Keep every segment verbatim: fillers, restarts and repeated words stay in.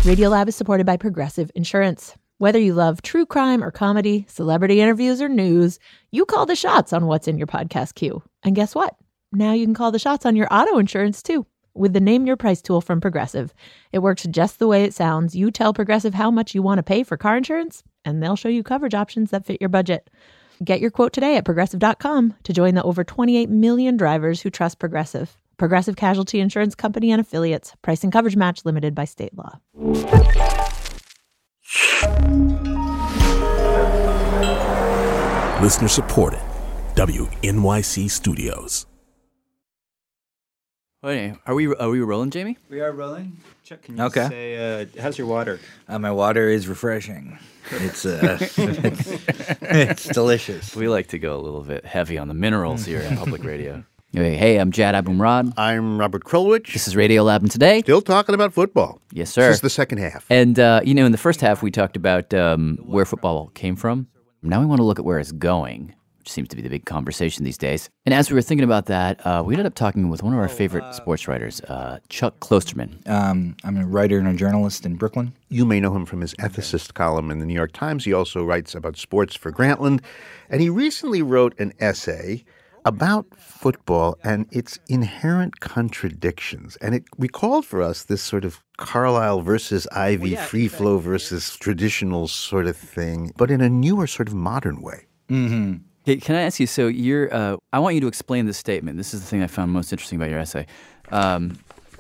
Radiolab is supported by Progressive Insurance. Whether you love true crime or comedy, celebrity interviews or news, you call the shots on what's in your podcast queue. And guess what? Now you can call the shots on your auto insurance too with the Name Your Price tool from Progressive. It works just the way it sounds. You tell Progressive how much you want to pay for car insurance, and they'll show you coverage options that fit your budget. Get your quote today at progressive dot com to join the over twenty-eight million drivers who trust Progressive. Progressive Casualty Insurance Company and Affiliates. Price and coverage match limited by state law. Listener supported. W N Y C Studios. Wait, are we are we rolling, Jamie? We are rolling. Chuck, can you Okay. say, uh, how's your water? Uh, my water is refreshing. It's uh, it's, it's delicious. We like to go a little bit heavy on the minerals here in public radio. Hey, hey, I'm Jad Abumrad. I'm Robert Krulwich. This is Radiolab, and today, Still talking about football. yes, sir. This is the second half. And uh, you know, in the first half, we talked about um, where football came from. Now we want to look at where it's going, which seems to be the big conversation these days. And as we were thinking about that, uh, we ended up talking with one of our favorite sports writers, uh, Chuck Klosterman. Um, I'm a writer and a journalist in Brooklyn. You may know him from his ethicist column in the New York Times. He also writes about sports for Grantland. And he recently wrote an essay about football and its inherent contradictions. And it recalled for us this sort of Carlisle versus Ivy, well, yeah, free flow versus traditional sort of thing, but in a newer sort of modern way. Mm-hmm. Hey, can I ask you, so you're, uh, I want you to explain this statement. This is the thing I found most interesting about your essay. Um,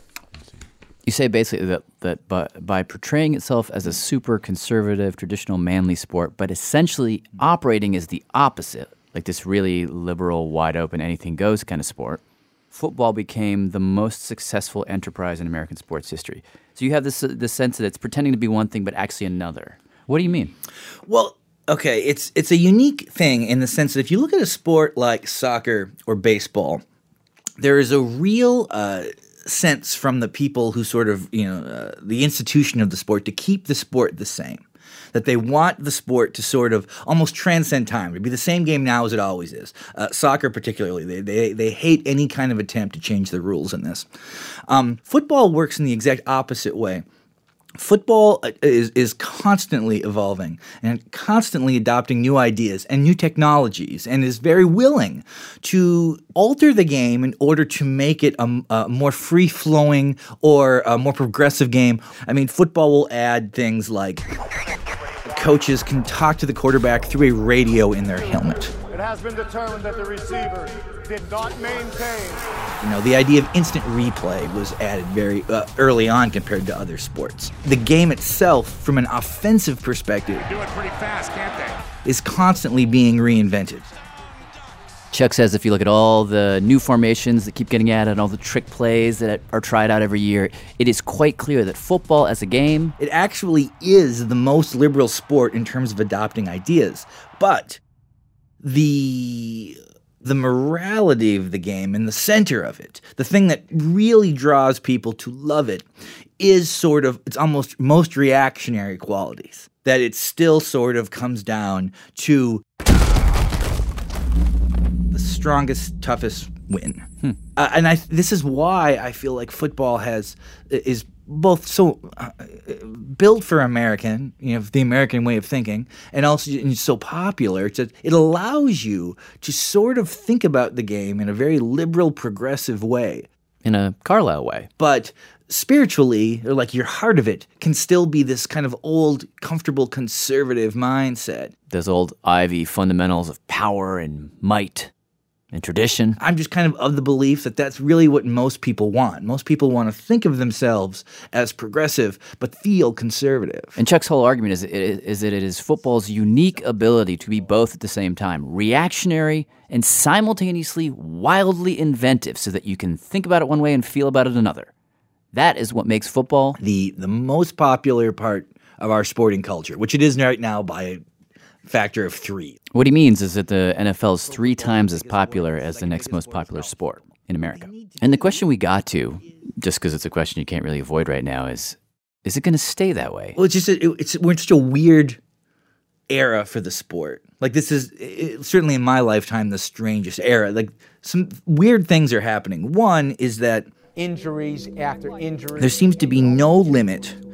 you say basically that, that by, by portraying itself as a super conservative, traditional manly sport, but essentially operating as the opposite, like this really liberal, wide open, anything goes kind of sport, football became the most successful enterprise in American sports history. So you have this, uh, this sense that it's pretending to be one thing, but actually another. What do you mean? Well, okay, it's it's a unique thing in the sense that if you look at a sport like soccer or baseball, there is a real uh, sense from the people who sort of, you know, uh, the institution of the sport to keep the sport the same. That they want the sport to sort of almost transcend time, to be the same game now as it always is. Uh, soccer particularly, they, they they hate any kind of attempt to change the rules in this. Um, football works in the exact opposite way. Football is is constantly evolving and constantly adopting new ideas and new technologies and is very willing to alter the game in order to make it a, a more free-flowing or a more progressive game. I mean, football will add things like coaches can talk to the quarterback through a radio in their helmet. It has been determined that the receiver did not maintain. You know, the idea of instant replay was added very uh, early on compared to other sports. The game itself, from an offensive perspective, Do it pretty fast, can't they? is constantly being reinvented. Chuck says if you look at all the new formations that keep getting added, all the trick plays that are tried out every year, it is quite clear that football as a game, It actually is the most liberal sport in terms of adopting ideas. But the the morality of the game and the center of it, the thing that really draws people to love it, is sort of, it's almost most reactionary qualities. That it still sort of comes down to the strongest, toughest win. Hmm. Uh, and I, this is why I feel like football has is both so uh, built for American, you know, the American way of thinking, and also it's so popular. It's a, it allows you to sort of think about the game in a very liberal, progressive way. in a Carlisle way. But spiritually, or like your heart of it, can still be this kind of old, comfortable, conservative mindset. Those old Ivy fundamentals of power and might and tradition. I'm just kind of of the belief that that's really what most people want. Most people want to think of themselves as progressive, but feel conservative. And Chuck's whole argument is, is that it is football's unique ability to be both at the same time, reactionary and simultaneously wildly inventive, so that you can think about it one way and feel about it another. That is what makes football the the most popular part of our sporting culture, which it is right now by a factor of three. What he means is that the N F L is three times as popular as the next most popular sport in America. And the question we got to, just because it's a question you can't really avoid right now, is, is it going to stay that way? Well, it's just, a, it's, we're in such a weird era for the sport. Like, this is, it, certainly in my lifetime, the strangest era. Like, some weird things are happening. One is that injuries after injuries. there seems to be no limit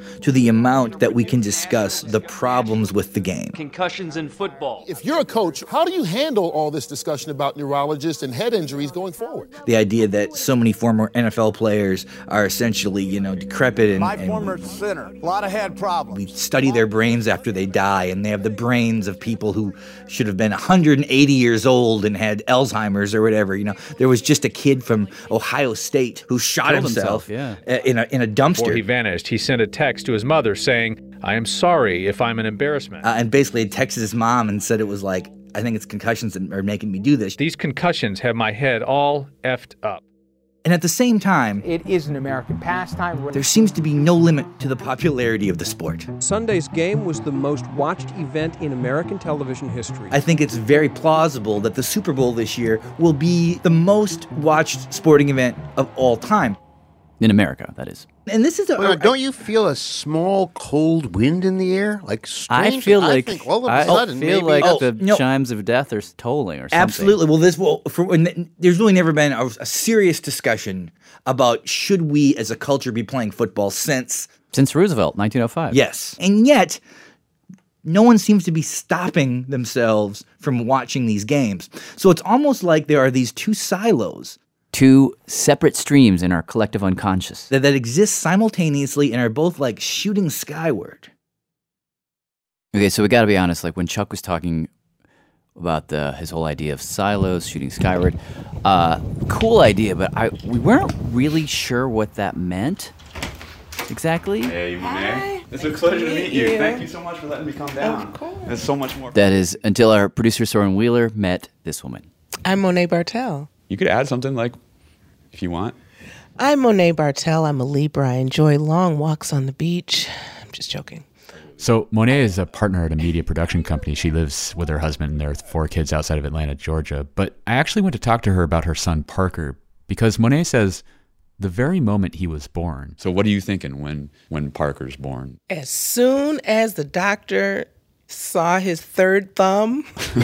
to the amount that we can discuss the problems with the game. Concussions in football. If you're a coach, how do you handle all this discussion about neurologists and head injuries going forward? The idea that so many former N F L players are essentially, you know, decrepit and, My and former center, a lot of head problems. we study their brains after they die, and they have the brains of people who should have been one hundred eighty years old and had Alzheimer's or whatever. You know, there was just a kid from Ohio State who shot Killed himself, himself, yeah. in a in a dumpster. Before he vanished, he sent a text to his mother saying, "I am sorry if I'm an embarrassment." Uh, and basically texted his mom and said it was like, I think it's concussions that are making me do this. These concussions have my head all effed up. And at the same time, it is an American pastime. There seems to be no limit to the popularity of the sport. Sunday's game was the most watched event in American television history. I think it's very plausible that the Super Bowl this year will be the most watched sporting event of all time. In America, that is. And this is a... Well, don't you feel a small cold wind in the air? Like strange, I feel like I think all of a I sudden, feel maybe, like oh, the no. chimes of death are tolling or something. Absolutely. Well, this will. For, and there's really never been a, a serious discussion about should we as a culture be playing football since since Roosevelt, nineteen oh five. Yes, and yet no one seems to be stopping themselves from watching these games. So it's almost like there are these two silos. Two separate streams in our collective unconscious. That, that exist simultaneously and are both like shooting skyward. Okay, so we got to be honest. Like when Chuck was talking about the his whole idea of silos, shooting skyward, uh, cool idea, but I we weren't really sure what that meant exactly. Hey, Monet. It's a pleasure to meet you. Thank you so much for letting me come down. There's so much more. That is until our producer Soren Wheeler met this woman. I'm Monet Bartel. You could add something like, if you want. I'm Monet Bartel. I'm a Libra. I enjoy long walks on the beach. I'm just joking. So Monet is a partner at a media production company. She lives with her husband and their four kids outside of Atlanta, Georgia. But I actually went to talk to her about her son, Parker, because Monet says the very moment he was born. So what are you thinking when, when Parker's born? As soon as the doctor saw his third thumb...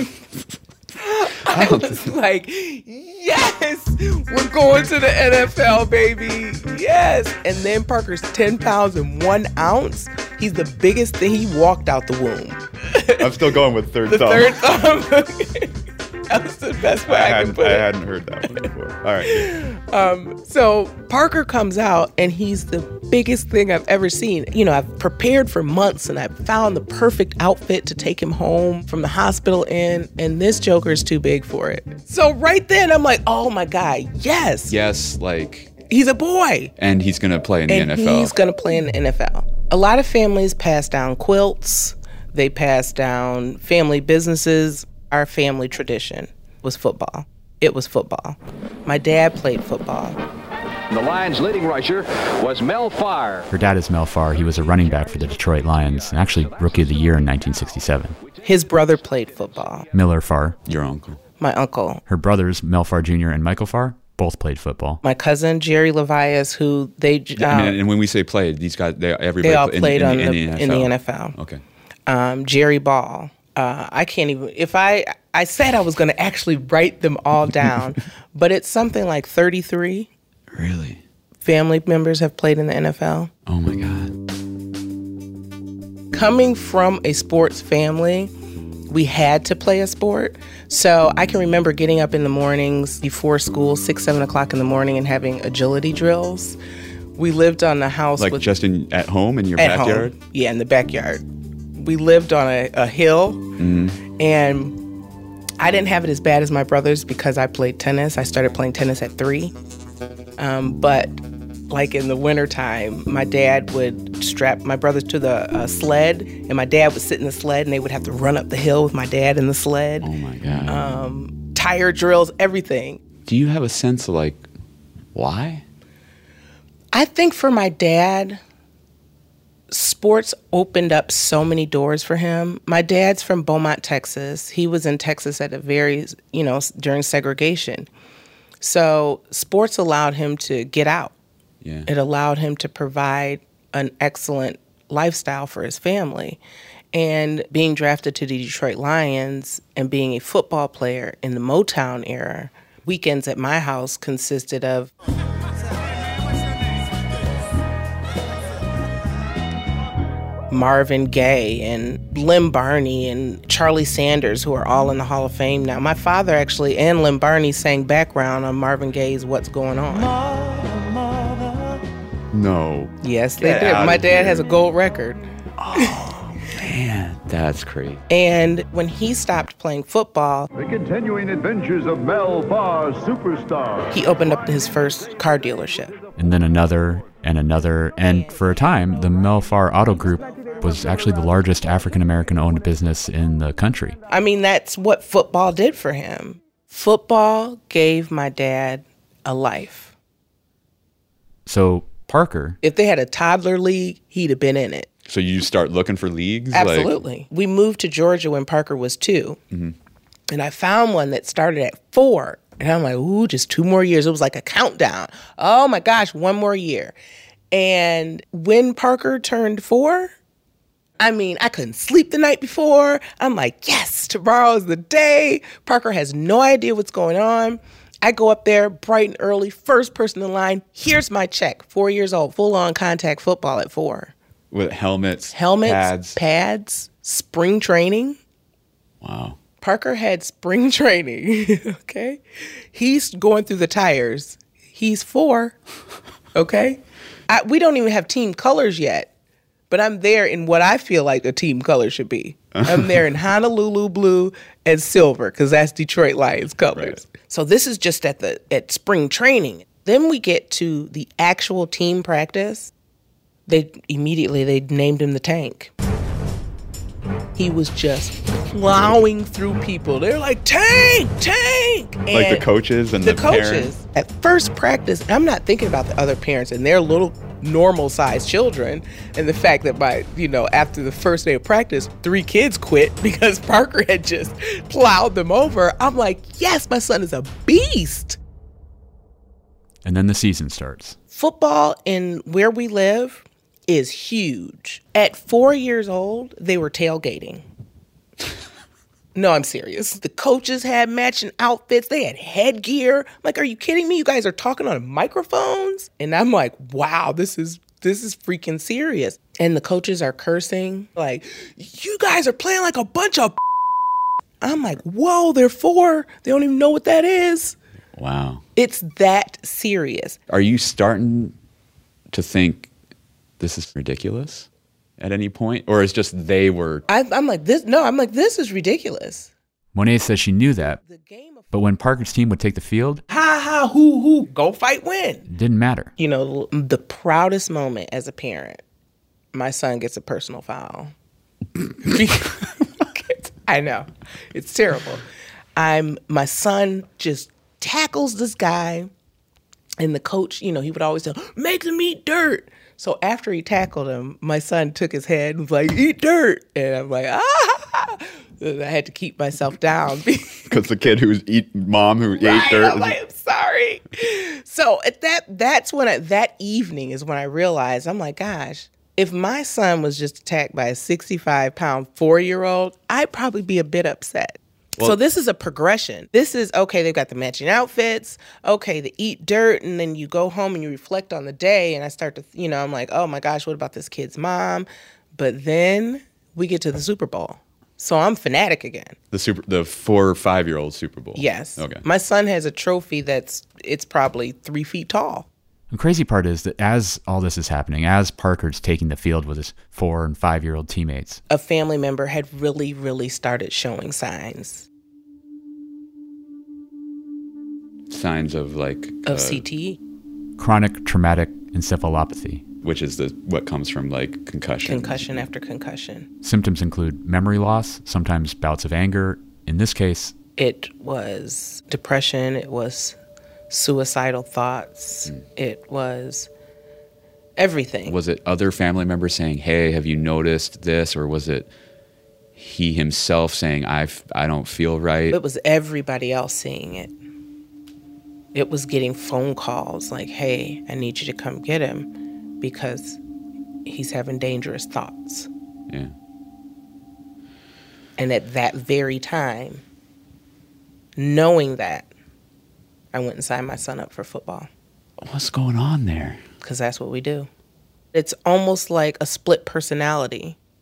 I was like, yes, we're going to the N F L, baby. Yes. And then Parker's ten pounds and one ounce. He's the biggest thing. He walked out the womb. I'm still going with third the thumb. Third thumb. That was the best way I, I could put I it. I hadn't heard that one before. All right. Um, so Parker comes out, and he's the biggest thing I've ever seen. You know, I've prepared for months, and I've found the perfect outfit to take him home from the hospital in, and this Joker is too big for it. So right then, I'm like, oh, my God, yes. Yes, like... He's a boy. And he's going to play in the and N F L. he's going to play in the N F L. A lot of families pass down quilts. They pass down family businesses. Our family tradition was football. It was football. My dad played football. The Lions' leading rusher was Mel Farr. Her dad is Mel Farr. He was a running back for the Detroit Lions, and actually Rookie of the Year in nineteen sixty-seven. His brother played football. Miller Farr. Your uncle. My uncle. Her brothers, Mel Farr Junior and Michael Farr, both played football. My cousin, Jerry Levias, who they... Um, I mean, and when we say played, these guys, they, everybody they all in, played in, on in, the, in, the in the N F L. Okay. Um, Jerry Ball. Uh, I can't even... If I... I said I was going to actually write them all down, but it's something like thirty-three. Really? Family members have played in the N F L. Oh, my God. Coming from a sports family, we had to play a sport. So I can remember getting up in the mornings before school, six, seven o'clock in the morning, and having agility drills. We lived on the house. Like with, just in at home in your at backyard? Home. Yeah, in the backyard. We lived on a, a hill, mm-hmm. and I didn't have it as bad as my brothers because I played tennis. I started playing tennis at three. Um, but like in the wintertime, my dad would strap my brothers to the uh, sled, and my dad would sit in the sled, and they would have to run up the hill with my dad in the sled. Oh, my God. Um, tire drills, everything. Do you have a sense of, like, why? I think for my dad, sports opened up so many doors for him. My dad's from Beaumont, Texas. He was in Texas at a very, you know, during segregation. So sports allowed him to get out. Yeah. It allowed him to provide an excellent lifestyle for his family. And being drafted to the Detroit Lions and being a football player in the Motown era, weekends at my house consisted of Marvin Gaye and Lynn Barney and Charlie Sanders, who are all in the Hall of Fame now. My father actually and Lynn Barney sang background on Marvin Gaye's What's Going On. Mother, mother. No. Yes, they Get did. out My of dad here. has a gold record. Oh, man, that's great. And when he stopped playing football, The continuing adventures of Mel Farr, superstar. he opened up his first car dealership. And then another and another. And for a time, the Mel Farr Auto Group was actually the largest African-American owned business in the country. I mean, that's what football did for him. Football gave my dad a life. So Parker, If they had a toddler league, he'd have been in it. So you start looking for leagues? Absolutely. Like... We moved to Georgia when Parker was two. Mm-hmm. And I found one that started at four. And I'm like, ooh, just two more years. It was like a countdown. Oh my gosh, one more year. And when Parker turned four, I mean, I couldn't sleep the night before. I'm like, yes, tomorrow's the day. Parker has no idea what's going on. I go up there bright and early, first person in line. Here's my check. Four years old, full-on contact football at four. With helmets, Helmets, pads. pads, spring training. Wow. Parker had spring training, okay? He's going through the tires. He's four, okay? I, we don't even have team colors yet, but I'm there in what I feel like a team color should be. I'm there in Honolulu blue and silver because that's Detroit Lions colors. Right. So this is just at the at spring training. Then we get to the actual team practice. They immediately they named him the Tank. He was just plowing through people. They're like, Tank, Tank! And like the coaches and the, the coaches. parents? At first practice, I'm not thinking about the other parents and their little normal-sized children and the fact that by, you know, after the first day of practice, three kids quit because Parker had just plowed them over. I'm like, yes, my son is a beast. And then the season starts. Football in where we live is huge. At four years old, they were tailgating. No, I'm serious. The coaches had matching outfits. They had headgear. I'm like, are you kidding me? You guys are talking on microphones? And I'm like, wow, this is this is freaking serious. And the coaches are cursing. Like, you guys are playing like a bunch of I'm like, whoa, they're four. They don't even know what that is. Wow. It's that serious. Are you starting to think this is ridiculous at any point? Or is just they were... I, I'm like, this. No, I'm like, this is ridiculous. Monet says she knew that, but when Parker's team would take the field, Ha ha, hoo hoo, go fight, win. it didn't matter. You know, the proudest moment as a parent, my son gets a personal foul. I know. It's terrible. I'm my son just tackles this guy, and the coach, you know, he would always tell, make them eat dirt. So after he tackled him, my son took his head and was like, eat dirt. And I'm like, ah. I had to keep myself down. Because the kid who's eat mom who right, ate dirt. I'm like, I'm sorry. So at that, that's when I, that evening is when I realized, I'm like, gosh, if my son was just attacked by a sixty-five pound four-year-old, I'd probably be a bit upset. Well, so this is a progression. This is, okay, they've got the matching outfits. Okay, they eat dirt, and then you go home and you reflect on the day, and I start to, you know, I'm like, oh my gosh, what about this kid's mom? But then we get to the Super Bowl. So I'm fanatic again. The super, the four or five-year-old Super Bowl. Yes. Okay. My son has a trophy that's, it's probably three feet tall. The crazy part is that as all this is happening, as Parker's taking the field with his four and five-year-old teammates, a family member had really, really started showing signs. Signs of like... Of uh, C T E. Chronic traumatic encephalopathy. Which is the what comes from like concussion. Concussion after concussion. Symptoms include memory loss, sometimes bouts of anger. In this case, it was depression, it was suicidal thoughts, mm. it was everything. Was it other family members saying, hey, have you noticed this? Or was it he himself saying, I I don't feel right? It was everybody else seeing it. It was getting phone calls like, hey, I need you to come get him because he's having dangerous thoughts. Yeah. And at that very time, knowing that, I went and signed my son up for football. What's going on there? Because that's what we do. It's almost like a split personality.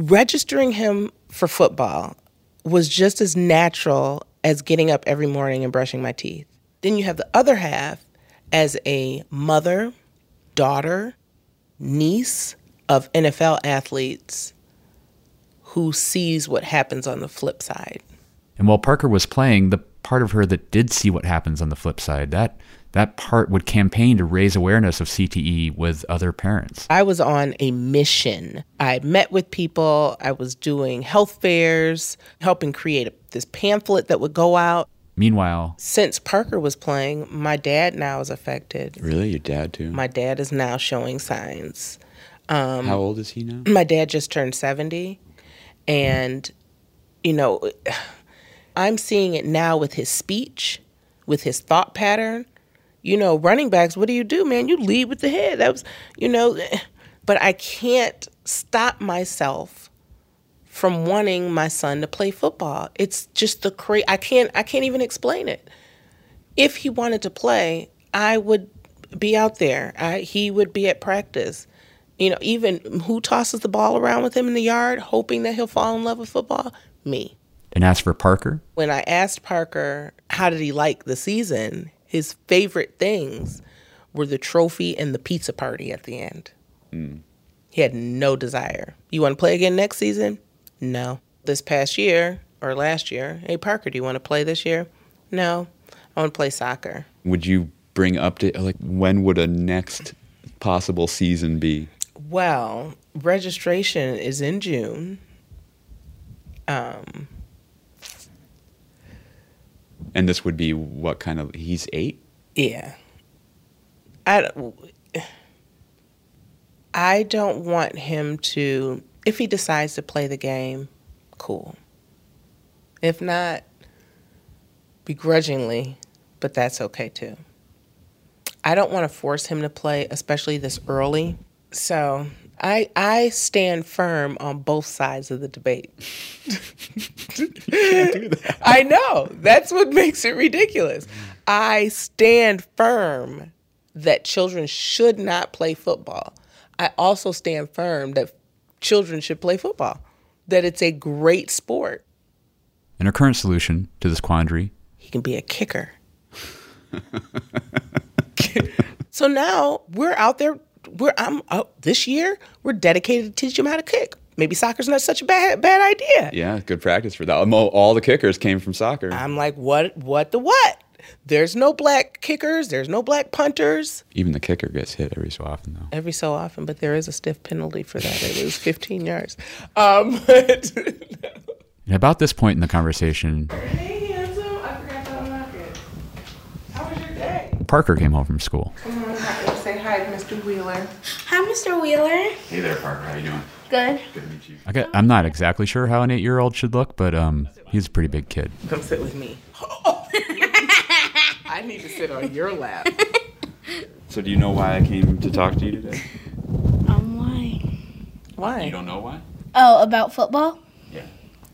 registering him for football was just as natural as getting up every morning and brushing my teeth. Then you have the other half as a mother, daughter, niece of N F L athletes who sees what happens on the flip side. And while Parker was playing, the part of her that did see what happens on the flip side, that that part would campaign to raise awareness of C T E with other parents. I was on a mission. I met with people. I was doing health fairs, helping create a, this pamphlet that would go out. Meanwhile, since Parker was playing, my dad now is affected. Really? Your dad too? My dad is now showing signs. Um, How old is he now? My dad just turned seventy. And, you know, I'm seeing it now with his speech, with his thought pattern. You know, running backs, what do you do, man? You lead with the head. That was, you know, but I can't stop myself from wanting my son to play football. It's just the cra- I can't I can't even explain it. If he wanted to play, I would be out there. I, he would be at practice. You know, even who tosses the ball around with him in the yard, hoping that he'll fall in love with football? Me. And as for Parker? When I asked Parker, how did he like the season? His favorite things were the trophy and the pizza party at the end. Mm. He had no desire. You want to play again next season? No. This past year, or last year, hey, Parker, do you want to play this year? No. I want to play soccer. Would you bring up to, like, when would a next possible season be? Well, registration is in June. Um... And this would be what kind of, he's eight? Yeah. I don't, I don't want him to, if he decides to play the game, cool. If not, begrudgingly, but that's okay too. I don't want to force him to play, especially this early. So I I stand firm on both sides of the debate. You can't do that. I know. That's what makes it ridiculous. I stand firm that children should not play football. I also stand firm that children should play football, that it's a great sport. And her current solution to this quandary? He can be a kicker. So now we're out there. We're I'm out this year. We're dedicated to teach him how to kick. Maybe soccer's not such a bad bad idea. Yeah, good practice for that. All the kickers came from soccer. I'm like, what? What the what? There's no black kickers. There's no black punters. Even the kicker gets hit every so often, though. Every so often, but there is a stiff penalty for that. It was fifteen yards. Um, but and about this point in the conversation, hey, handsome, I forgot to unlock it. How was your day? Parker came home from school. Come on, say hi to Mister Wheeler. Hi, Mister Wheeler. Hey there, Parker. How you doing? Good. Good to meet you. I get, I'm not exactly sure how an eight-year-old should look, but um, he's a pretty big kid. Come sit with me. I need to sit on your lap. So do you know why I came to talk to you today? Um, why? Why? You don't know why? Oh, about football? Yeah.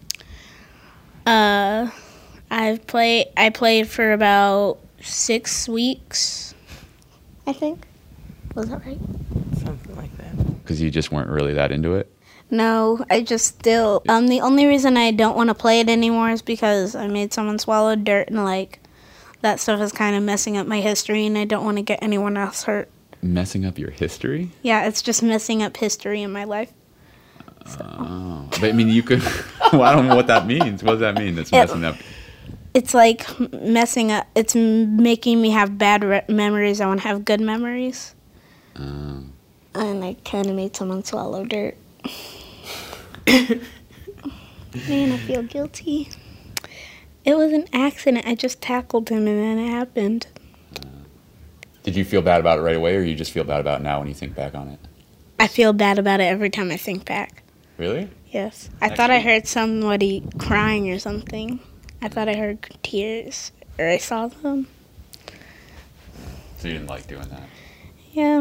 Uh, I've played. I played for about six weeks. I think. Was that right? Something like that. Because you just weren't really that into it? No, I just still. Um, the only reason I don't want to play it anymore is because I made someone swallow dirt, and like that stuff is kind of messing up my history, and I don't want to get anyone else hurt. Messing up your history? Yeah, it's just messing up history in my life. So. Oh, but I mean, you could. Well, I don't know what that means. What does that mean? That's messing it, up. It's like messing up. It's making me have bad re- memories. I want to have good memories. Oh. And I kind of made someone swallow dirt. Man, I feel guilty. It was an accident. I just tackled him and then it happened. Uh, did you feel bad about it right away, or you just feel bad about it now when you think back on it? I feel bad about it every time I think back. Really? Yes. I Next thought week? I heard somebody crying or something. I thought I heard tears, or I saw them. So you didn't like doing that? Yeah.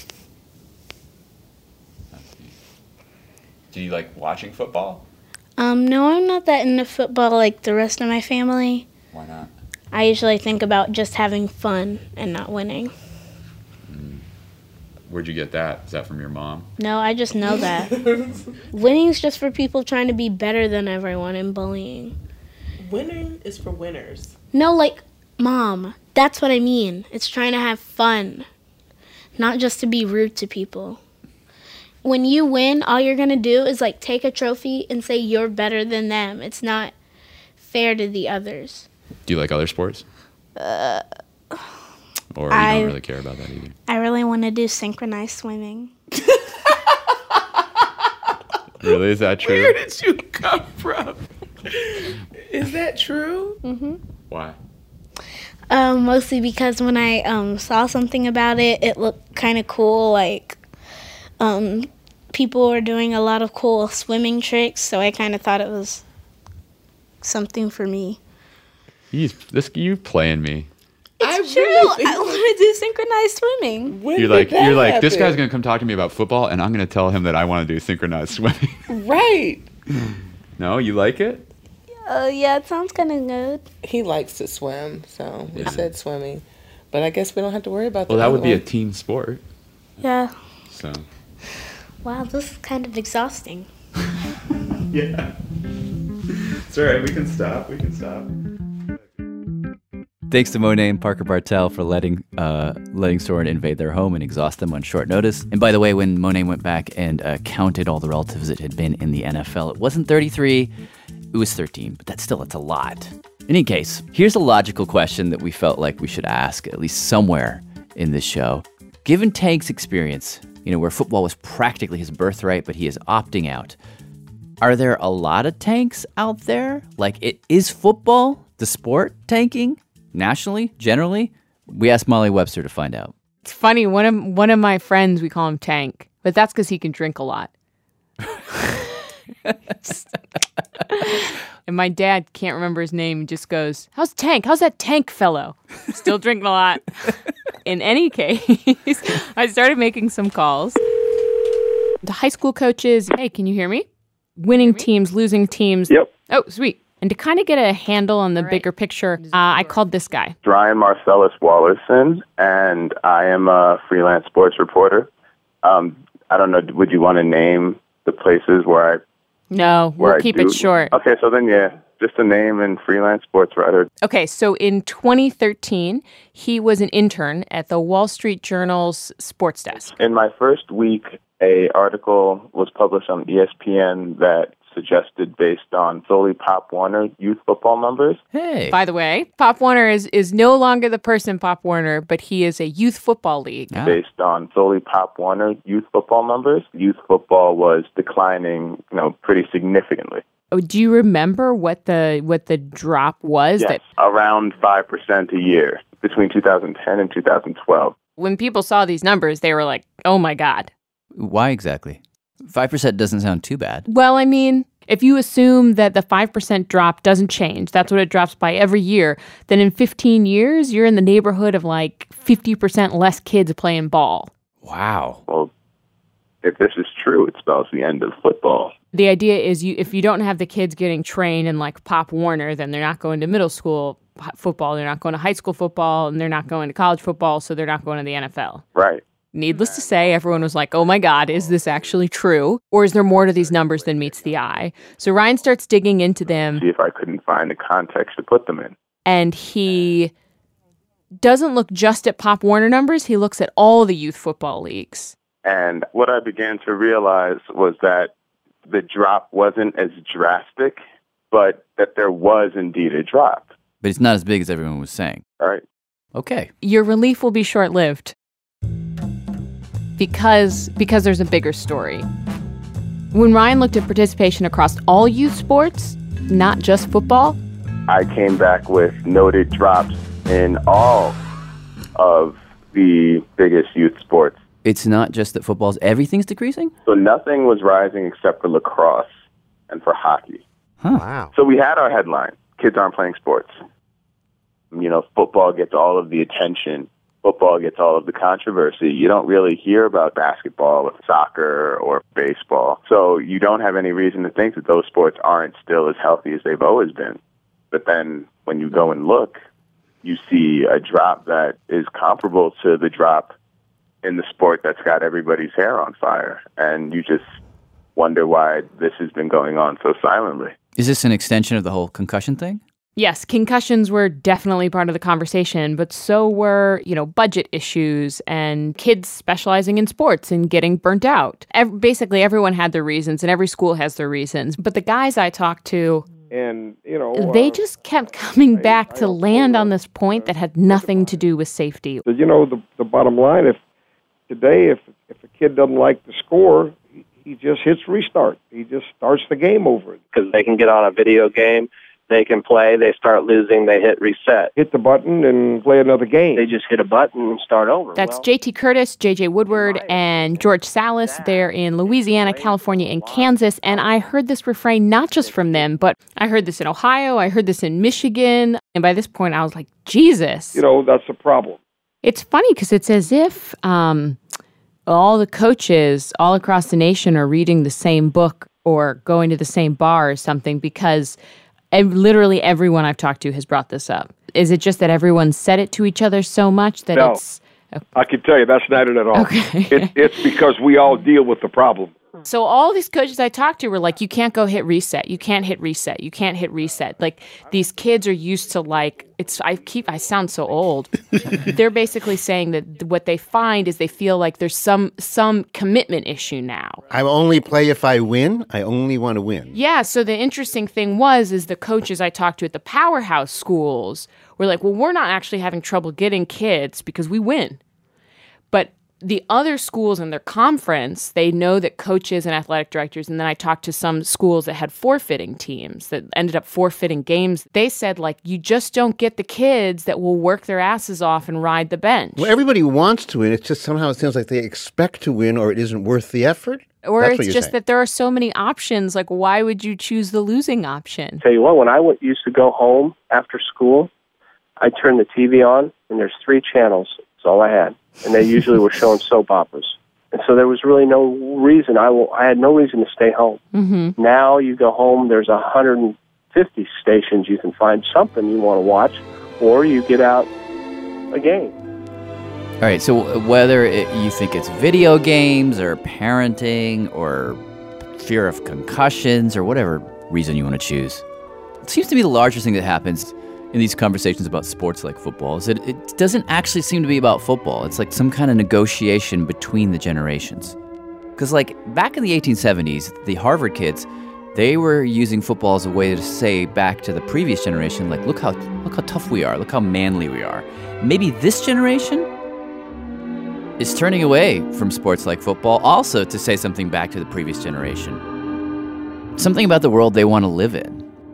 Do you like watching football? Um, no, I'm not that into football like the rest of my family. Why not? I usually think about just having fun and not winning. Mm. Where'd you get that? Is that from your mom? No, I just know that. Winning's just for people trying to be better than everyone, and bullying. Winning is for winners. No, like, Mom, that's what I mean. It's trying to have fun, not just to be rude to people. When you win, all you're going to do is, like, take a trophy and say you're better than them. It's not fair to the others. Do you like other sports? Uh... Or you I, don't really care about that either? I really want to do synchronized swimming. Really? Is that true? Where did you come from? Is that true? Mm-hmm. Why? Um, mostly because when I um, saw something about it, it looked kind of cool. Like, um, people were doing a lot of cool swimming tricks, so I kind of thought it was something for me. You, this, you playing me. It's I true. Really I want to do synchronized swimming. When you're like, you're like, this guy's gonna come talk to me about football, and I'm gonna tell him that I want to do synchronized swimming. Right. No, you like it? Uh, yeah, it sounds kind of good. He likes to swim, so we yeah. said swimming. But I guess we don't have to worry about that. Well, that would be one. a team sport. Yeah. So. Wow, this is kind of exhausting. Yeah. It's all right. We can stop. We can stop. Thanks to Monet and Parker Bartel for letting uh, letting Soren invade their home and exhaust them on short notice. And by the way, when Monet went back and uh, counted all the relatives that had been in the N F L, it wasn't thirty-three, it was thirteen. But that's still, that's a lot. In any case, here's a logical question that we felt like we should ask, at least somewhere in this show. Given Tank's experience, you know, where football was practically his birthright, but he is opting out, are there a lot of tanks out there? Like, it is football the sport tanking? Nationally, generally? We asked Molly Webster to find out. It's funny, one of one of my friends, we call him Tank, but that's because he can drink a lot. And my dad can't remember his name. He just goes, how's Tank? How's that Tank fellow? Still drinking a lot. In any case, I started making some calls to high school coaches. Hey, can you hear me? Winning teams, losing teams. Yep. Oh, sweet. And to kind of get a handle on the right. bigger picture, uh, I called this guy. Ryan Marcellus Wallerson, and I am a freelance sports reporter. Um, I don't know, would you want to name the places where I No, where we'll I keep do? it short. Okay, so then, yeah, just a name and freelance sports writer. Okay, so in twenty thirteen, he was an intern at the Wall Street Journal's sports desk. In my first week, a article was published on E S P N that suggested based on solely Pop Warner youth football numbers. Hey. By the way, Pop Warner is, is no longer the person Pop Warner, but he is a youth football league. Ah. Based on solely Pop Warner youth football numbers, youth football was declining, you know, pretty significantly. Oh, do you remember what the what the drop was? Yes, that around five percent a year between two thousand ten and two thousand twelve. When people saw these numbers, they were like, oh my God. Why exactly? five percent doesn't sound too bad. Well, I mean, if you assume that the five percent drop doesn't change, that's what it drops by every year, then in fifteen years, you're in the neighborhood of like fifty percent less kids playing ball. Wow. Well, if this is true, it spells the end of football. The idea is you if you don't have the kids getting trained in like Pop Warner, then they're not going to middle school football, they're not going to high school football, and they're not going to college football, so they're not going to the N F L. Right. Needless to say, everyone was like, oh my God, is this actually true? Or is there more to these numbers than meets the eye? So Ryan starts digging into them. See if I couldn't find the context to put them in. And he doesn't look just at Pop Warner numbers. He looks at all the youth football leagues. And what I began to realize was that the drop wasn't as drastic, but that there was indeed a drop. But it's not as big as everyone was saying. All right. Okay. Your relief will be short-lived. Because because there's a bigger story. When Ryan looked at participation across all youth sports, not just football, I came back with noted drops in all of the biggest youth sports. It's not just that football's everything's decreasing? So nothing was rising except for lacrosse and for hockey. Huh. Wow. So we had our headline, kids aren't playing sports. You know, football gets all of the attention. Football gets all of the controversy. You don't really hear about basketball or soccer or baseball. So you don't have any reason to think that those sports aren't still as healthy as they've always been. But then when you go and look, you see a drop that is comparable to the drop in the sport that's got everybody's hair on fire. And you just wonder why this has been going on so silently. Is this an extension of the whole concussion thing? Yes, concussions were definitely part of the conversation, but so were, you know, budget issues and kids specializing in sports and getting burnt out. Ev- basically, everyone had their reasons, and every school has their reasons. But the guys I talked to, and you know, they uh, just kept coming back to land on this point that had nothing to do with safety. You know, the the bottom line, if today, if if a kid doesn't like the score, he, he just hits restart. He just starts the game over. Because they can get on a video game. They can play, they start losing, they hit reset. Hit the button and play another game. They just hit a button and start over. That's well, J T Curtis, J J Woodward, and George Salas. They're in Louisiana, California, and Kansas. And I heard this refrain not just from them, but I heard this in Ohio, I heard this in Michigan. And by this point, I was like, Jesus. You know, that's a problem. It's funny because it's as if um, all the coaches all across the nation are reading the same book or going to the same bar or something, because And literally everyone I've talked to has brought this up. Is it just that everyone said it to each other so much that no, it's... I can tell you that's not it at all. Okay. it, it's because we all deal with the problem. So all these coaches I talked to were like, you can't go hit reset. You can't hit reset. You can't hit reset. Like, these kids are used to, like, it's, I keep, I sound so old. They're basically saying that what they find is they feel like there's some, some commitment issue now. I only play if I win. I only want to win. Yeah, so the interesting thing was, is the coaches I talked to at the powerhouse schools were like, well, we're not actually having trouble getting kids because we win. But the other schools in their conference, they know that coaches and athletic directors, and then I talked to some schools that had forfeiting teams that ended up forfeiting games. They said, like, you just don't get the kids that will work their asses off and ride the bench. Well, everybody wants to win. It's just somehow it sounds like they expect to win, or it isn't worth the effort. Or That's it's just saying. That there are so many options. Like, why would you choose the losing option? Tell you what, when I went, used to go home after school, I'd turn the T V on, and there's three channels. That's all I had. And they usually were showing soap operas. And so there was really no reason. I, will, I had no reason to stay home. Mm-hmm. Now you go home, there's one hundred fifty stations you can find something you want to watch, or you get out a game. All right, so whether it, you think it's video games or parenting or fear of concussions or whatever reason you want to choose, it seems to me the largest thing that happens in these conversations about sports like football is that it doesn't actually seem to be about football. It's like some kind of negotiation between the generations. Because like back in the eighteen seventies, the Harvard kids, they were using football as a way to say back to the previous generation, like, look how look how tough we are, look how manly we are. Maybe this generation is turning away from sports like football also to say something back to the previous generation. Something about the world they want to live in.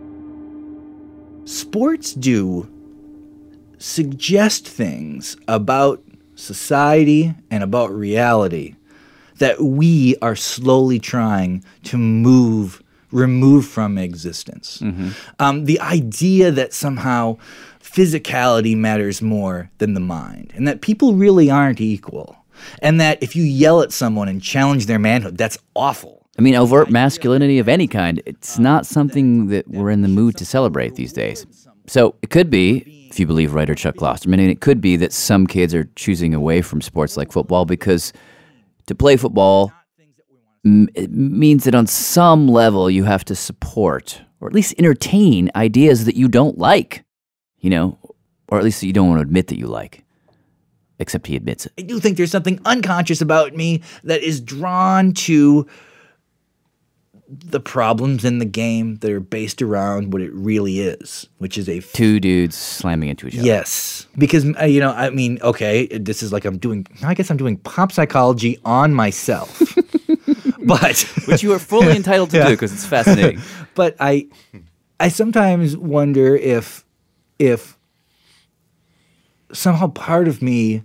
Sports do suggest things about society and about reality that we are slowly trying to move, remove from existence. Mm-hmm. Um, the idea that somehow physicality matters more than the mind, and that people really aren't equal, and that if you yell at someone and challenge their manhood, that's awful. I mean, overt masculinity of any kind, it's not something that we're in the mood to celebrate these days. So it could be, if you believe writer Chuck Klosterman, and it could be that some kids are choosing away from sports like football because to play football m- it means that on some level you have to support or at least entertain ideas that you don't like, you know, or at least that you don't want to admit that you like. Except he admits it. I do think there's something unconscious about me that is drawn to the problems in the game that are based around what it really is, which is a f- two dudes slamming into each other. Yes, because uh, you know, I mean, okay, this is like I'm doing. I guess I'm doing pop psychology on myself, but which you are fully entitled to yeah. do because it's fascinating. But I, I sometimes wonder if, if somehow part of me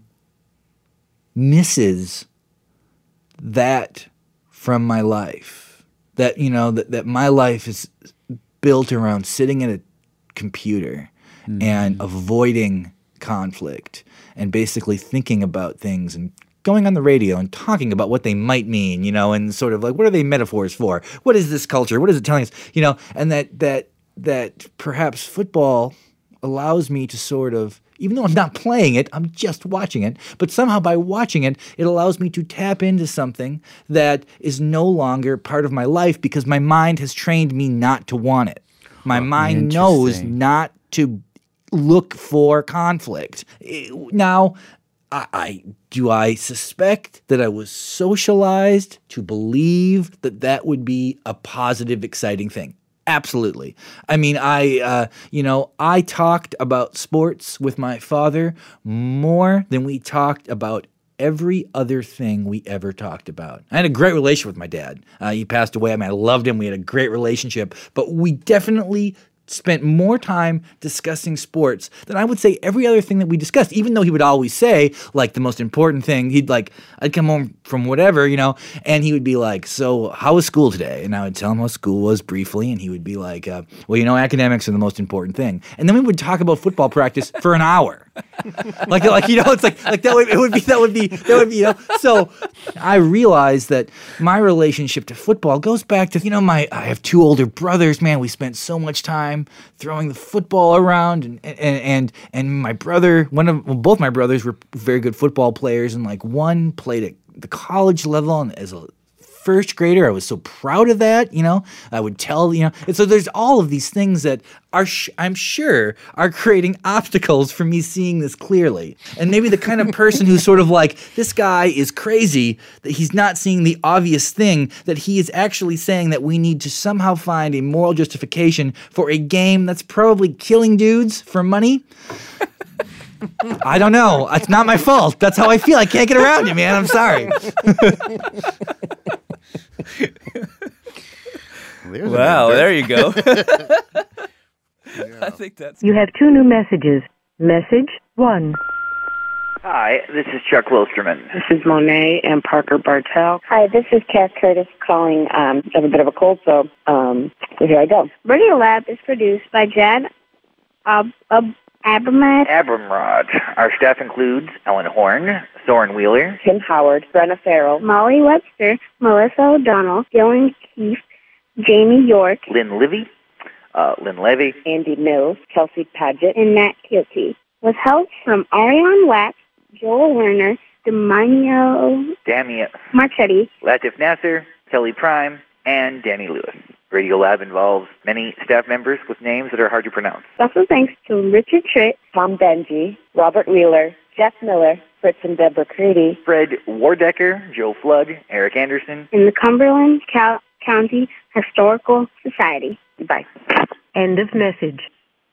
misses that from my life. That, you know, that, that my life is built around sitting at a computer mm-hmm. and avoiding conflict and basically thinking about things and going on the radio and talking about what they might mean, you know, and sort of like, what are they metaphors for? What is this culture? What is it telling us? You know, and that that that perhaps football allows me to sort of Even though I'm not playing it, I'm just watching it. But somehow by watching it, it allows me to tap into something that is no longer part of my life because my mind has trained me not to want it. My oh, mind knows not to look for conflict. Now, I, I do I suspect that I was socialized to believe that that would be a positive, exciting thing. Absolutely. I mean, I, uh, you know, I talked about sports with my father more than we talked about every other thing we ever talked about. I had a great relationship with my dad. Uh, he passed away. I mean, I loved him. We had a great relationship. But we definitely spent more time discussing sports than I would say every other thing that we discussed, even though he would always say, like, the most important thing, he'd like, I'd come home from whatever, you know, and he would be like, so how was school today? And I would tell him how school was briefly, and he would be like, uh, well, you know, academics are the most important thing. And then we would talk about football practice for an hour. like, like, you know, it's like, like that would, it would be, that would be, that would be, you know, so I realized that my relationship to football goes back to, you know, my, I have two older brothers, man, we spent so much time throwing the football around, and and and, and my brother, one of well, both my brothers were very good football players, and like one played at the college level, and as a first grader, I was so proud of that, you know, I would tell, you know, and so there's all of these things that are, sh- I'm sure, are creating obstacles for me seeing this clearly. And maybe the kind of person who's sort of like, this guy is crazy, that he's not seeing the obvious thing, that he is actually saying that we need to somehow find a moral justification for a game that's probably killing dudes for money. I don't know. It's not my fault. That's how I feel. I can't get around it, man. I'm sorry. Wow, there you go. Yeah. I think that's. You have two new messages. Message one. Hi, this is Chuck Wilsterman. This is Monet and Parker Bartel. Hi, this is Cass Curtis calling. Um, I have a bit of a cold, so um, so here I go. Radio Lab is produced by Jad Ab- Ab- Abramrad. Abramrad. Our staff includes Ellen Horn, Soren Wheeler, Tim Howard, Brenna Farrell, Molly Webster, Melissa O'Donnell, Dylan Keefe, Jamie York, Lynn Livy, uh, Lynn Levy, Andy Mills, Kelsey Padgett, and Nat Kilty. With help from Ariane Wax, Joel Werner, Dominio Damia Marchetti, Latif Nasser, Kelly Prime, and Danny Lewis. Radio Lab involves many staff members with names that are hard to pronounce. Special thanks to Richard Tritt, Tom Benji, Robert Wheeler, Jeff Miller, Fritz and Deborah Creedy, Fred Wardecker, Joe Flood, Eric Anderson, and the Cumberland Cal- County Historical Society. Goodbye. End of message.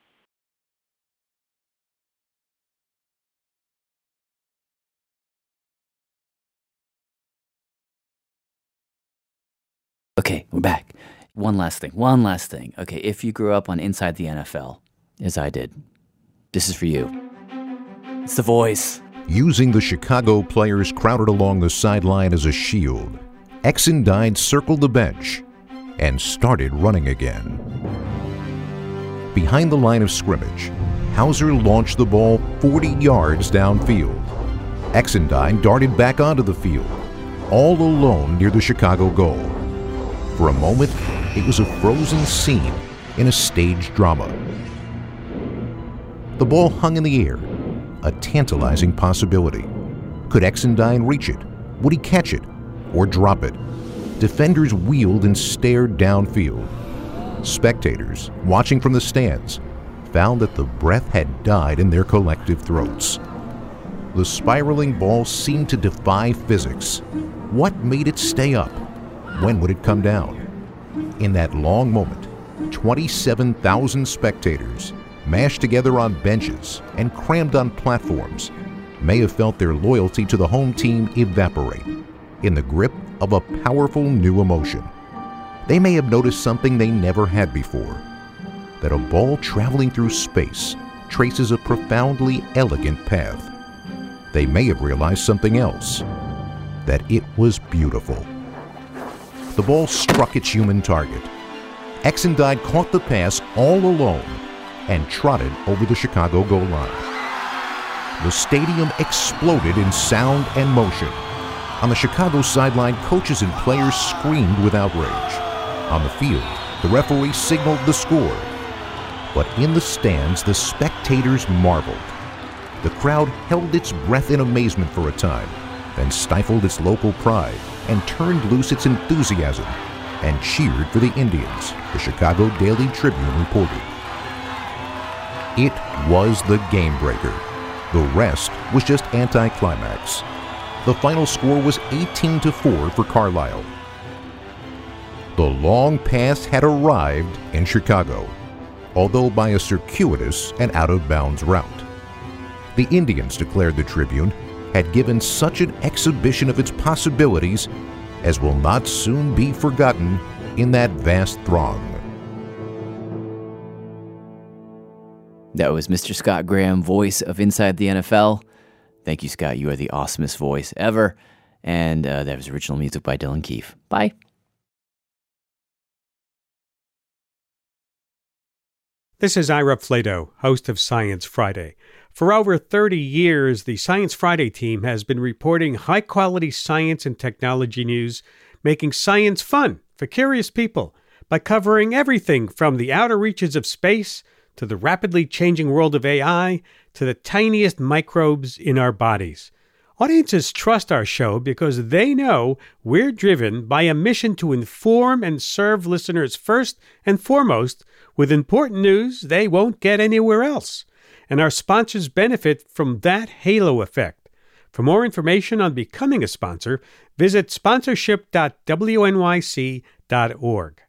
Okay, we're back. One last thing. One last thing. Okay, if you grew up on Inside the N F L, as I did, this is for you. It's The Voice. Using the Chicago players crowded along the sideline as a shield, Exon Dine circled the bench and started running again. Behind the line of scrimmage, Hauser launched the ball forty yards downfield. Exon Dine darted back onto the field, all alone near the Chicago goal. For a moment, it was a frozen scene in a staged drama. The ball hung in the air, a tantalizing possibility. Could Exon Dine reach it? Would he catch it or drop it? Defenders wheeled and stared downfield. Spectators, watching from the stands, found that the breath had died in their collective throats. The spiraling ball seemed to defy physics. What made it stay up? When would it come down? In that long moment, twenty-seven thousand spectators, mashed together on benches and crammed on platforms, may have felt their loyalty to the home team evaporate in the grip of a powerful new emotion. They may have noticed something they never had before, that a ball traveling through space traces a profoundly elegant path. They may have realized something else, that it was beautiful. The ball struck its human target. Exon Dine caught the pass all alone and trotted over the Chicago goal line. The stadium exploded in sound and motion. On the Chicago sideline, coaches and players screamed with outrage. On the field, the referee signaled the score. But in the stands, the spectators marveled. the crowd held its breath in amazement for a time, then stifled its local pride and turned loose its enthusiasm and cheered for the Indians, the Chicago Daily Tribune reported. It was the game breaker. The rest was just anticlimax. The final score was eighteen to four for Carlisle. The long pass had arrived in Chicago, although by a circuitous and out-of-bounds route. The Indians, declared the Tribune, had given such an exhibition of its possibilities as will not soon be forgotten in that vast throng. That was Mister Scott Graham, voice of Inside the N F L. Thank you, Scott. You are the awesomest voice ever. And uh, that was original music by Dylan Keefe. Bye. This is Ira Flato, host of Science Friday. For over thirty years, the Science Friday team has been reporting high-quality science and technology news, making science fun for curious people by covering everything from the outer reaches of space to the rapidly changing world of A I to the tiniest microbes in our bodies. Audiences trust our show because they know we're driven by a mission to inform and serve listeners first and foremost with important news they won't get anywhere else. And our sponsors benefit from that halo effect. For more information on becoming a sponsor, visit sponsorship dot w n y c dot org.